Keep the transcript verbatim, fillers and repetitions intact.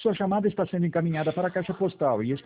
Sua chamada está sendo encaminhada para a caixa postal e está